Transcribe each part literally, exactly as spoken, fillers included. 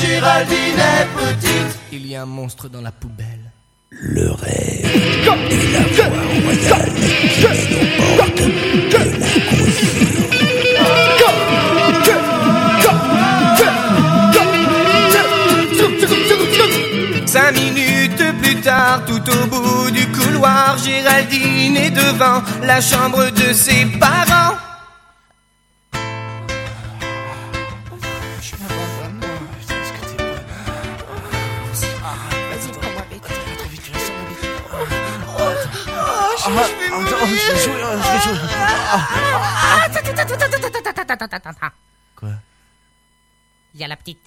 Géraldine est petite. Il y a un monstre dans la poubelle. Le rêve et la voix royale qui nous porte de la conjure. Cinq minutes plus tard, tout au bout du couloir, Géraldine est devant la chambre de ses parents. Quoi? Il y a la petite.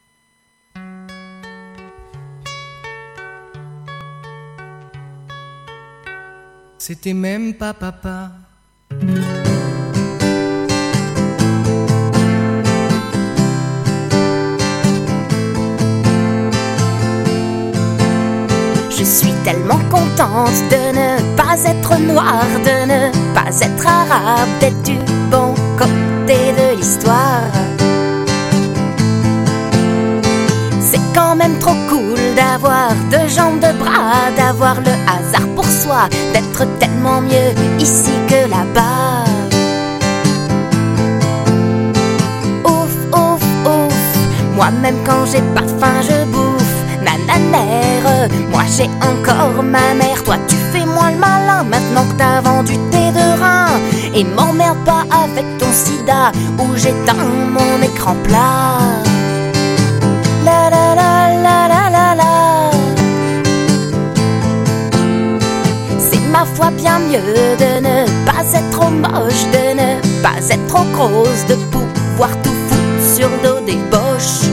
C'était même pas papa. Je suis tellement contente de ne pas être noire, de ne pas être arabe, d'être du bon côté de l'histoire. C'est quand même trop cool d'avoir deux jambes, de bras, d'avoir le hasard pour soi, d'être tellement mieux ici que là-bas. Ouf, ouf, ouf, moi-même quand j'ai pas faim je bouffe. Nananère, moi j'ai encore ma mère. Toi tu fais moins le malin maintenant que t'as vendu tes deux reins. Et m'emmerde pas avec ton sida où j'éteins mon écran plat. La la la la la la la. C'est ma foi bien mieux de ne pas être trop moche, de ne pas être trop grosse, de pouvoir tout foutre sur le dos des boches.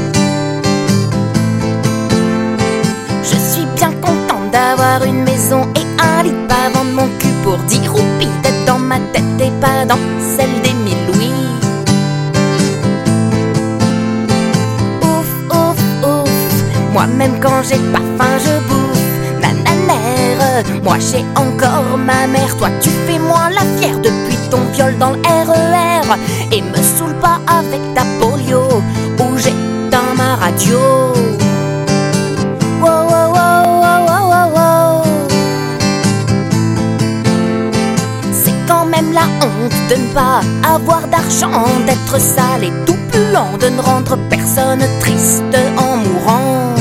Je suis bien contente d'avoir une maison et un lit, de pas vendre mon cul pour dix roupies, d'être dans ma tête et pas dans celle des mille louis. Ouf, ouf, ouf, moi-même quand j'ai pas faim je bouffe. Nananère, moi j'ai encore ma mère. Toi tu fais moins la fière depuis ton viol dans le R E R. Et me saoule pas avec ta polio où j'éteins ma radio. Wow, wow, wow, wow, wow, wow. C'est quand même la honte de ne pas avoir d'argent, d'être sale et tout puant, de ne rendre personne triste en mourant.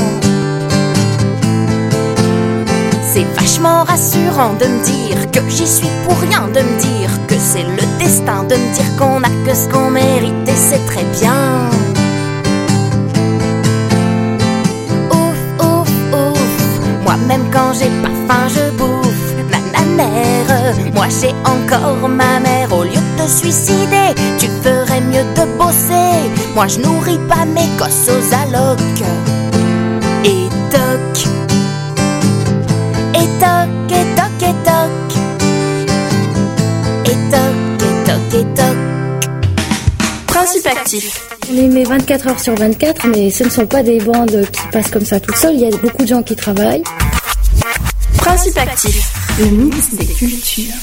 C'est vachement rassurant de me dire que j'y suis pour rien, de me dire que c'est le destin, de me dire qu'on a que ce qu'on mérite et c'est très bien. Même quand j'ai pas faim je bouffe. Nananère, moi j'ai encore ma mère. Au lieu de te suicider, tu ferais mieux de bosser. Moi je nourris pas mes gosses aux allocs. Et toc, et toc, et toc, et toc, et toc, et toc, et toc. Principe actif. On les met vingt-quatre heures sur vingt-quatre, mais ce ne sont pas des bandes qui passent comme ça toutes seules. Il y a beaucoup de gens qui travaillent. Principe actif, le mix des cultures.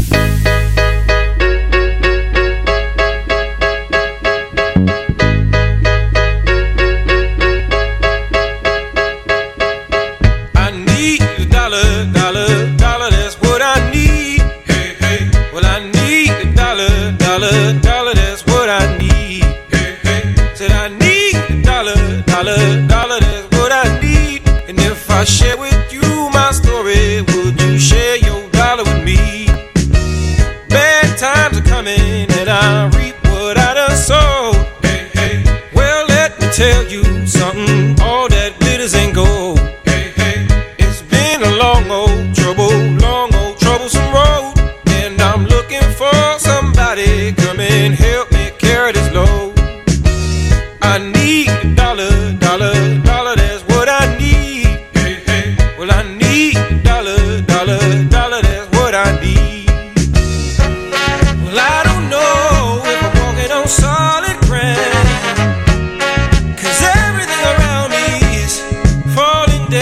I share with you my story, would you share your dollar with me? Bad times are coming and I reap what I done sowed. Hey, hey. Well, let me tell you something, all that glitters ain't gold. Hey, hey. It's been a long old trouble, long old troublesome road, and I'm looking for somebody come and help me carry this load. I need a dollar, dollar, dollar, that's what I need. Well, I need a dollar, dollar, dollar, that's what I need. Well, I don't know if I'm walking on solid ground, 'cause everything around me is falling down.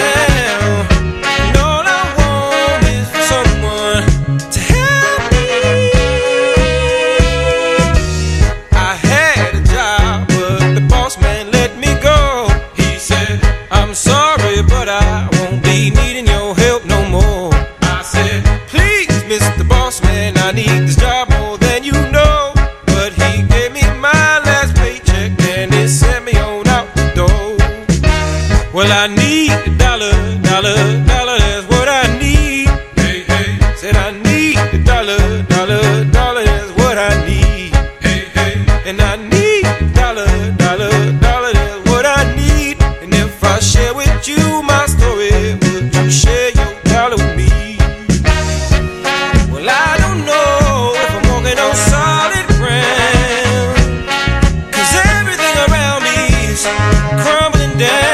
Well, I need a dollar, dollar, dollar, that's what I need. Hey, hey. Said I need a dollar, dollar, dollar, that's what I need. Hey, hey. And I need a dollar, dollar, dollar, that's what I need. And if I share with you my story, would you share your dollar with me? Well, I don't know if I'm walking on solid ground, 'cause everything around me is crumbling down.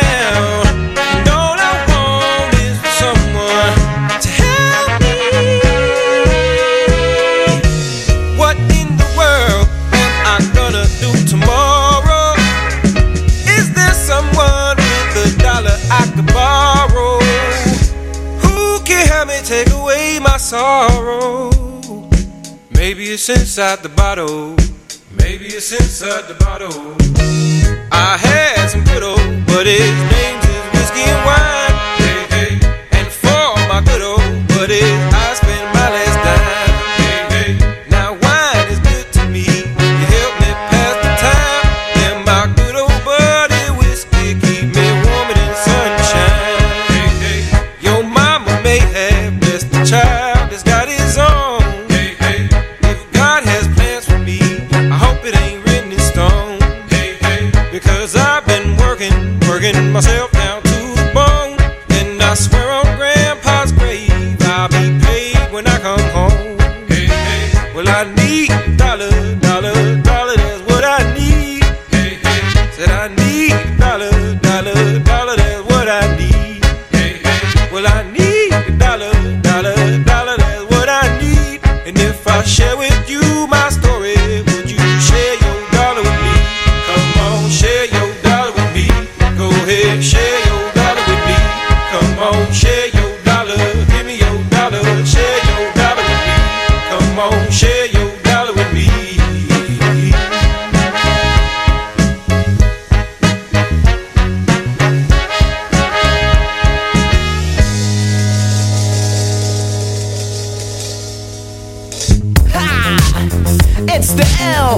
Take away my sorrow. Maybe it's inside the bottle. Maybe it's inside the bottle. I had some good old, but his name's is whiskey and wine. Hey, hey. And for my good old buddies, I spent my last dime. Hey, hey. Now wine is good to me. You help me pass the time. And my good old buddy whiskey keep me warm in the sunshine. Hey, hey. Your mama may have child has got his own. Hey, hey. If God has plans for me, I hope it ain't written in stone. Hey, hey. Because I've been working, working myself down to the bone. And I swear on Grandpa's grave, I'll be paid when I come home. Hey, hey. Well, I need a dollar, dollar, dollar, that's what I need. Hey, hey. Said I need a dollar, dollar, dollar, that's what I need. Hey, hey. Well, I need a dollar, dollar, dollar, that's what I need. And if I share with you my story, would you share your dollar with me? Come on, share your dollar with me. Go ahead, share your dollar with me. Come on, share your dollar. Give me your dollar. Share your dollar with me. Come on, share your dollar with me. It's the L.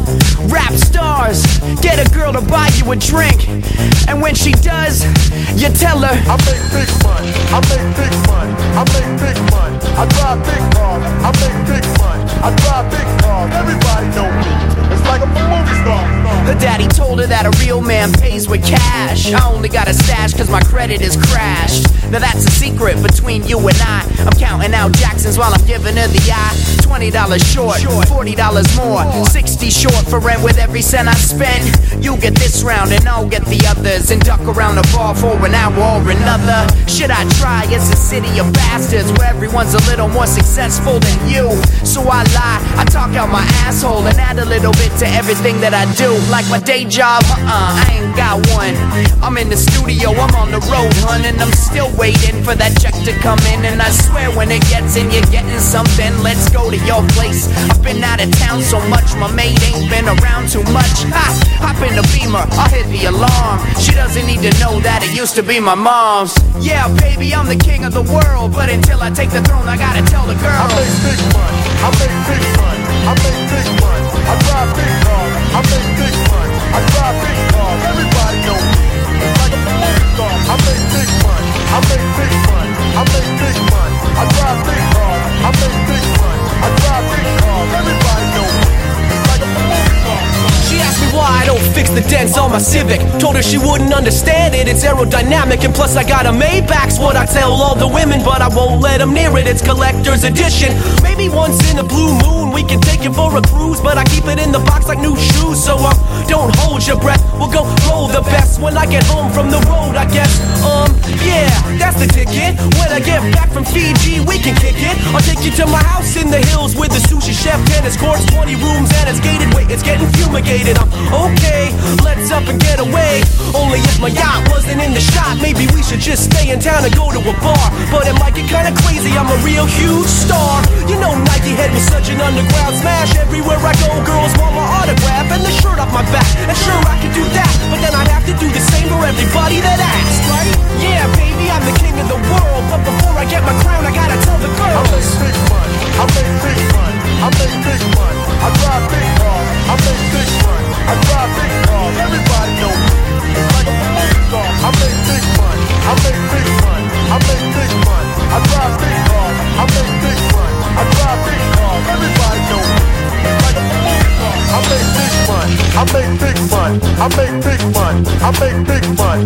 Rap stars, get a girl to buy you a drink. And when she does, you tell her I make big money, I make big money, I make big money. I drive big cars, I make big money. I drive big cars, everybody know me. It's like I'm a movie star. Her daddy told her that a real man pays with cash. I only got a stash cause my credit is crashed. Now that's a secret between you and I. I'm counting out Jacksons while I'm giving her the eye. twenty dollars short, forty dollars more, sixty short for rent with every cent I spend. You get this round and I'll get the others, and duck around the bar for an hour or another. Should I try? It's a city of bastards where everyone's a little more successful than you. So I lie, I talk out my asshole and add a little bit to everything that I do. Like my day job, uh-uh, I ain't got one. I'm in the studio, I'm on the road, hun, and I'm still waiting for that check to come in. And I swear when it gets in, you're getting something. Let's go to your place. I've been out of town so much, my mate ain't been around too much. Ha! Hop in the Beamer, I'll hit the alarm. She doesn't need to know that it used to be my mom's. Yeah, baby, I'm the king of the world, but until I take the throne, I gotta tell the girl. I make big money, I make big money, I make big money. I drive big cars, I make big money. I drive big cars, everybody know me. It's like I'm a movie star. I make big money, I make big money, I make big money. I drive big cars, I make big money. I drive big cars, everybody know me. It's like I'm a movie star. She asked me why I don't fix the dents on my Civic. Told her she wouldn't understand it, it's aerodynamic. And plus I got a Maybach's what I tell all the women. But I won't let them near it, it's collector's edition. Maybe once in a blue moon we can take it for a cruise, but I keep it in the box like new shoes. So uh, don't hold your breath, we'll go roll the best when I get home from the road, I guess. Um, yeah, that's the ticket. When I get back from Fiji we can kick it. I'll take you to my house in the hills with the sushi chef, tennis courts, twenty rooms and it's gated. Wait, it's getting fumigated. I'm okay, let's up and get away. Only if my yacht wasn't in the shot, maybe we should just stay in town and go to a bar. But it might get kinda crazy, I'm a real huge star. You know Nike Head was such an underground smash. Everywhere I go, girls want my autograph and the shirt off my back. And sure I could do that, but then I'd have to do the same for everybody that asks, right? Yeah, baby, I'm the king of the world, but before I get my crown, I gotta tell the girls. I make big money, I make big money, I make big money. I drive big cars, I make big money. I drive big cars, everybody know me. It's like I'm a movie star. I make big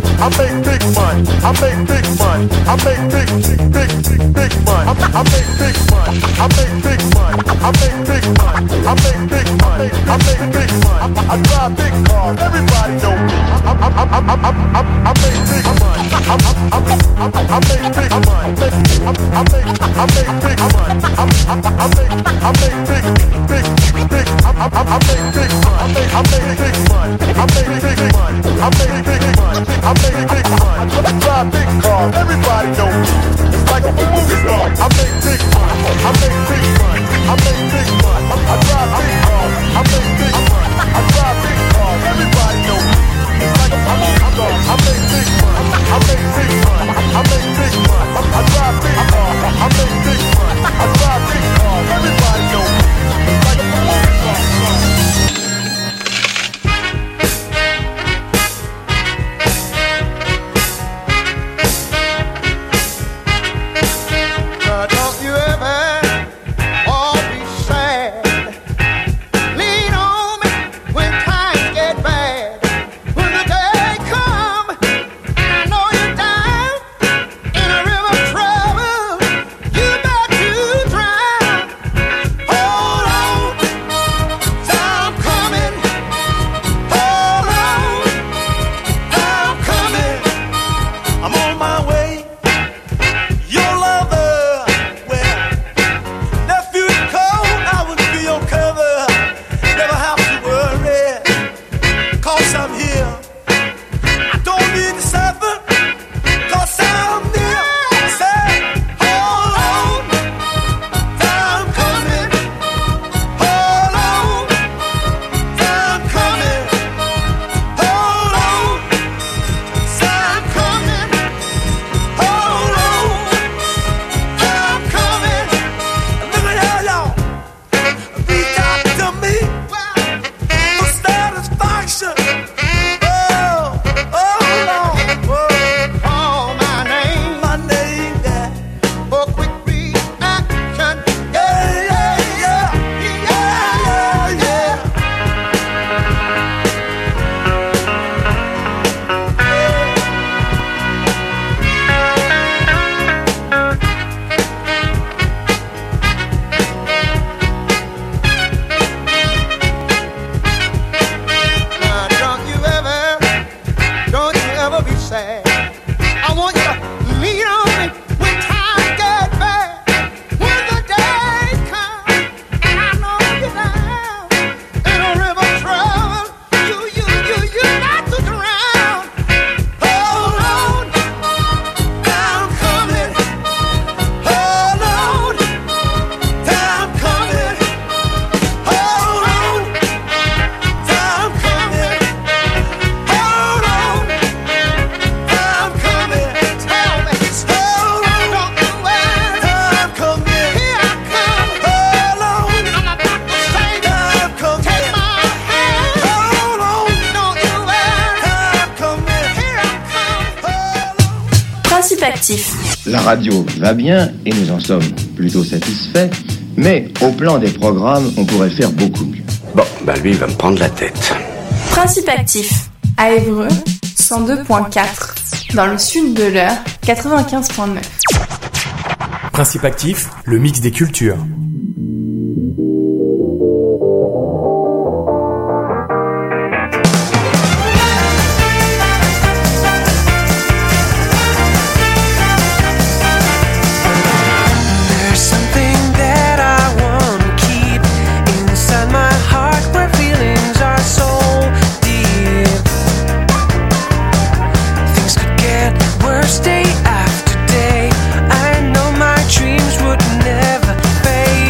I make big money. I make big money. I make big, big, big money. I, I make big money. I make big money. I make big money. I make big money. I make big money. I, I drive big cars. Everybody know me. I, I, I, I, I, I, I make big money. I, I, I, I, I make big money. I, I make, I make big money. I, I, I make, I make big, big, big. I, I, I make big money. I make, I make big money. I make big money. I make big money. I make big money. I drive big cars. Everybody know me. It's like a movie star. I make big money. I make big money. I make big money. I drive big cars. I make big money. I drive big cars. Everybody know me. It's like a movie star. I make big money. I make big money. I make big money. I drive big cars. I make big money. I drive big cars. Everybody know me. It's like a movie star. La radio va bien et nous en sommes plutôt satisfaits, mais au plan des programmes, on pourrait faire beaucoup mieux. Bon, bah lui, il va me prendre la tête. Principe actif, à Évreux, cent deux virgule quatre. Dans le sud de l'Eure, quatre-vingt-quinze virgule neuf. Principe actif, le mix des cultures. Day after day, I know my dreams would never fade.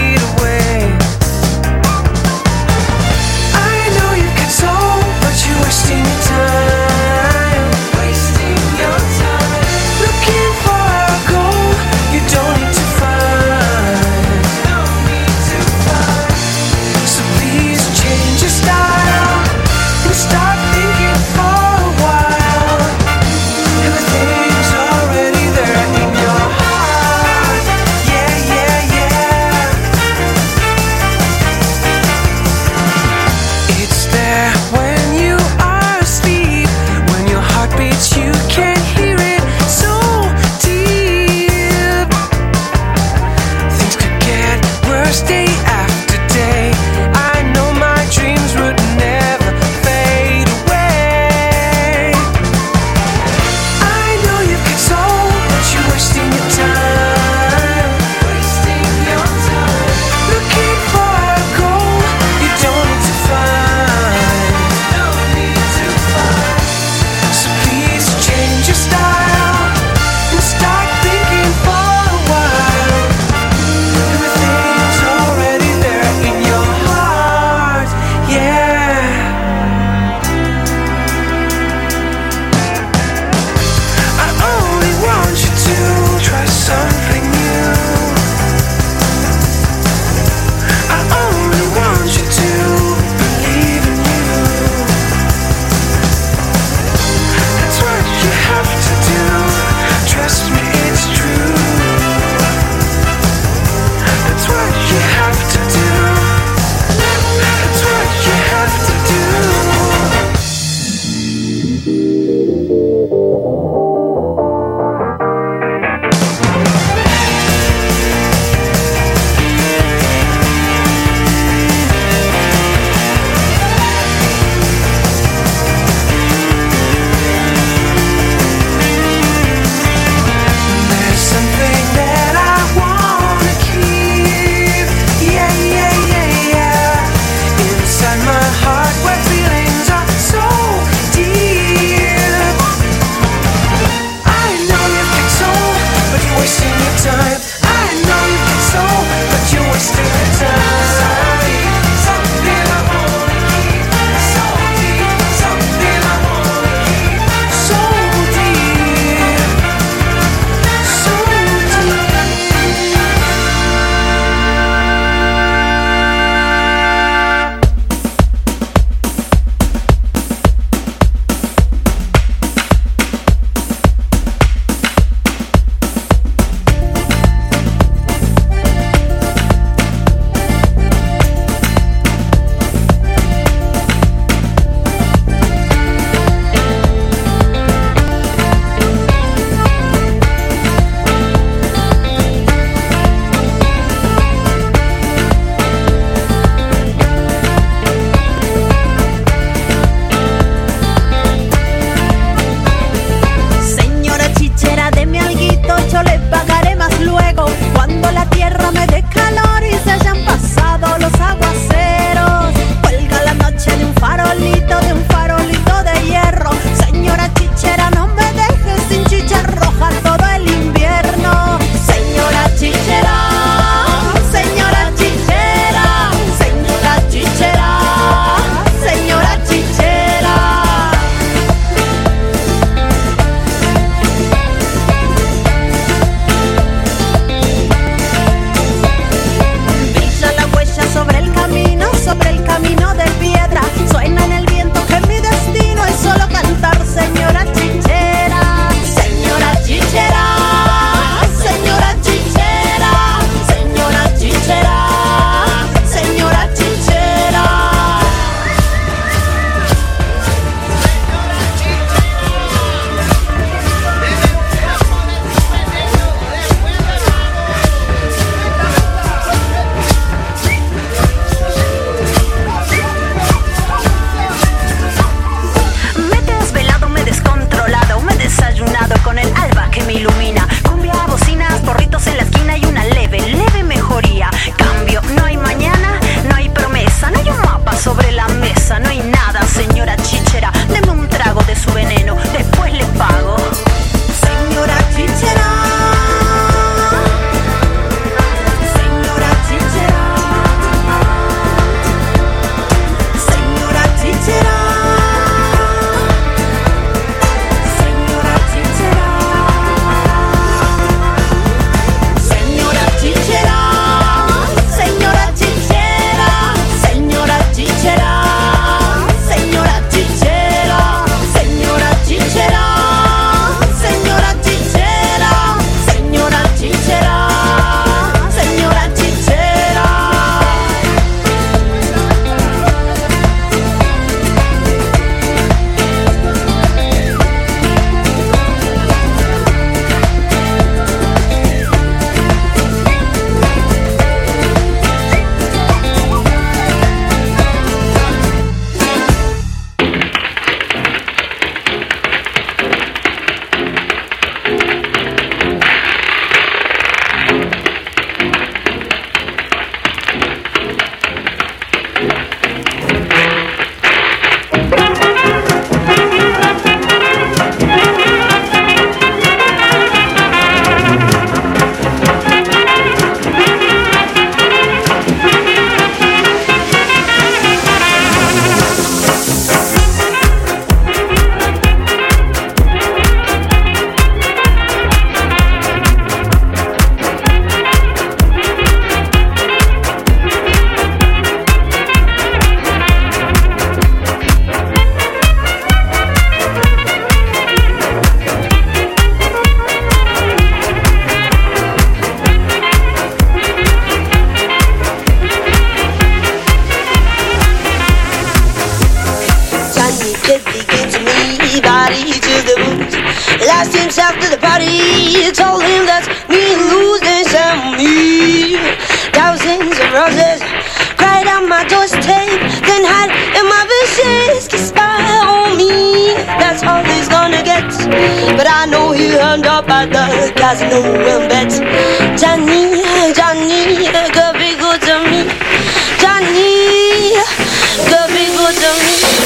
himself to the party, told him that's me losing some me. Thousands of roses cried on my doorstep, then had in my wishes to spy on me. That's all he's gonna get, but I know he earned up at the casino and bet. Johnny, Johnny, could be good to me. Johnny, could be good to me.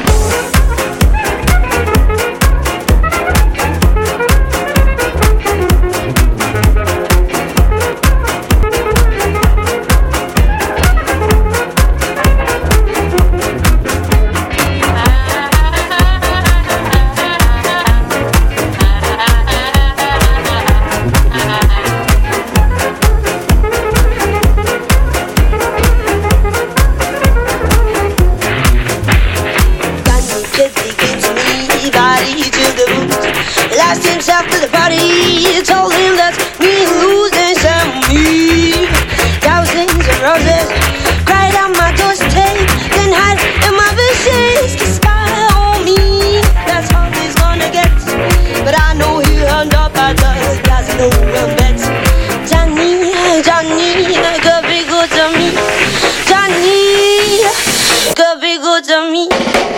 After the party, told him that's me losing some me. Thousands of roses cried on my doorstep, then had in my wishes to spy on me. That's all he's gonna get, but I know he earned up at the casino and bet. Johnny, Johnny, could be good to me. Johnny, could be good to me.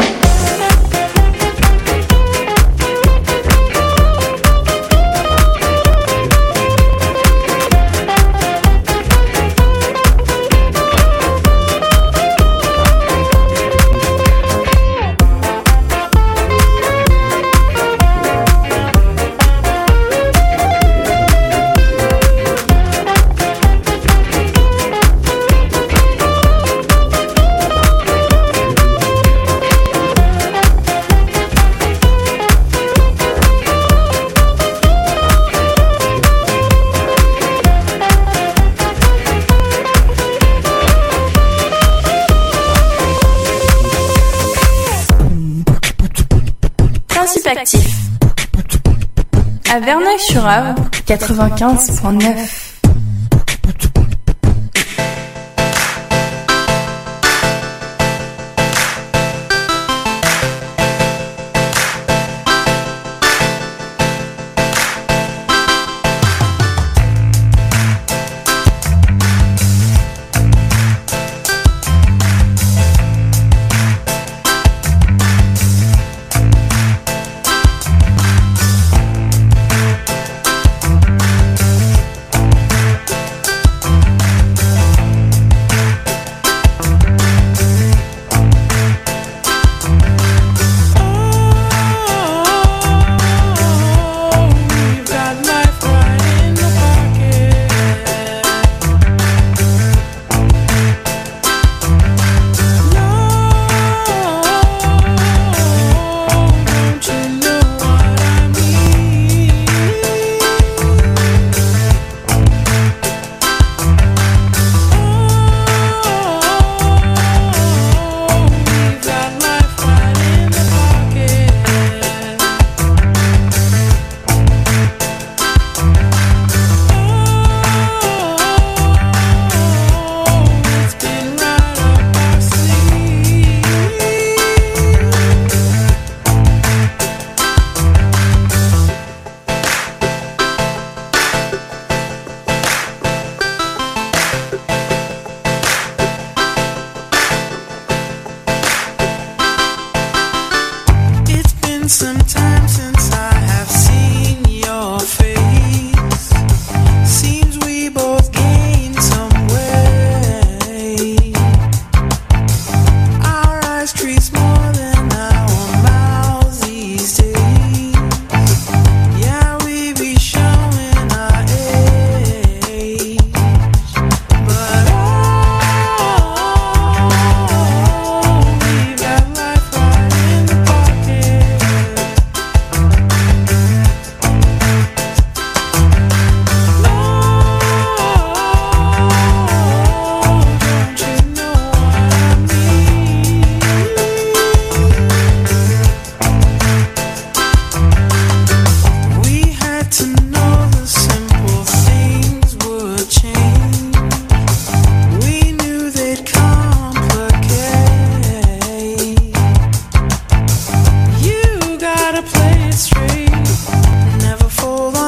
Actif à Verneuil-sur-Avre quatre-vingt-quinze point neuf.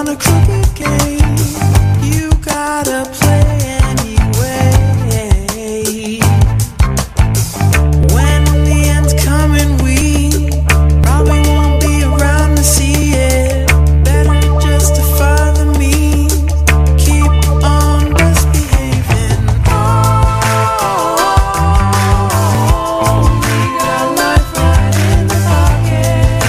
a crooked game. You gotta play anyway. When the end's coming, we probably won't be around to see it. Better justify the means. Keep on misbehaving. Oh, we got life right in the pocket.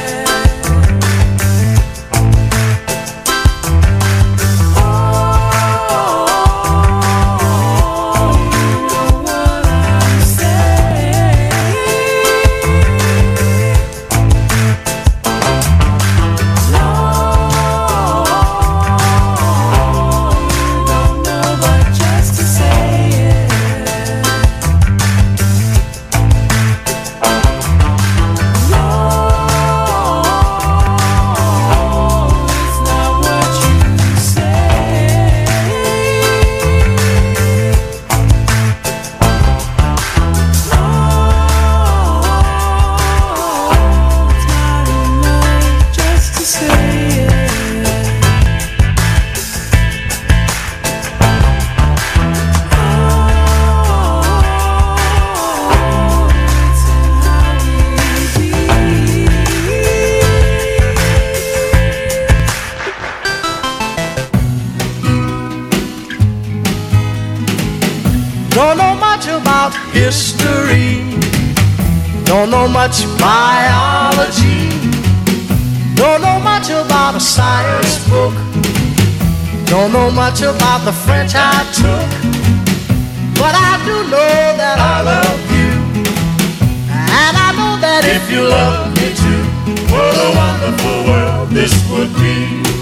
Don't know much about history, don't know much biology, don't know much about a science book, don't know much about the French I took, but I do know that I love you, and I know that if you love me too, what a wonderful world this would be.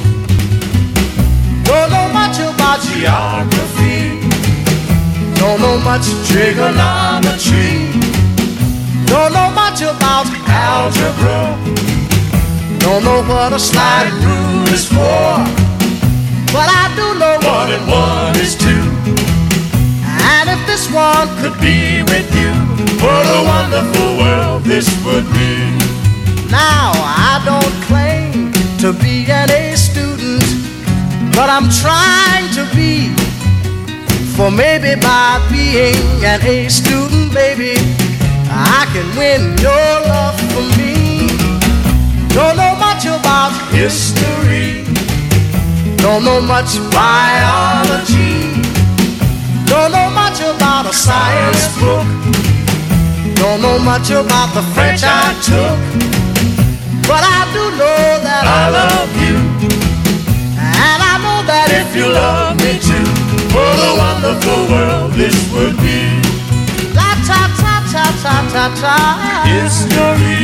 Don't know much about geography, don't know much trigonometry, don't know much about algebra, don't know what a slide rule is for, but I do know one and one is two. And if this one could be with you, what a wonderful world this would be. Now I don't claim to be an A student, but I'm trying to be. For maybe by being an A student, baby, I can win your love for me. Don't know much about history, don't know much biology, don't know much about a science book, don't know much about the French I took, but I do know that I love you, and I know that if you love me too, what a wonderful world this would be. La ta ta ta ta ta ta. History.